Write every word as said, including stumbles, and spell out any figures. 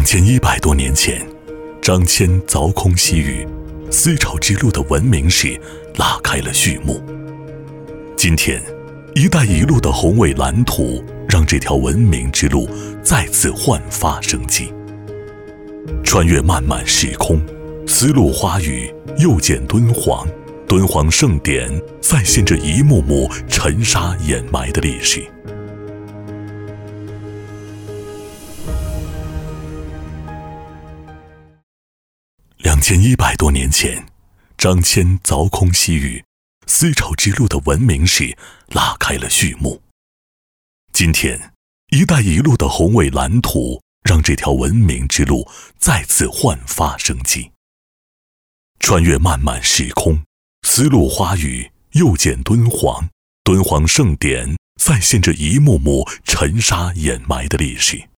千一百多年前，张骞凿空西域，丝绸之路的文明史拉开了序幕。今天，一带一路的宏伟蓝图让这条文明之路再次焕发生机。穿越漫漫时空，丝路花语又见敦煌，敦煌盛典再现着一幕幕尘沙掩埋的历史。两千一百多年前，张骞凿空西域，丝绸之路的文明史拉开了序幕。今天，一带一路的宏伟蓝图让这条文明之路再次焕发生机。穿越漫漫时空，丝路花语又见敦煌，敦煌盛典再现着一幕幕尘沙掩埋的历史。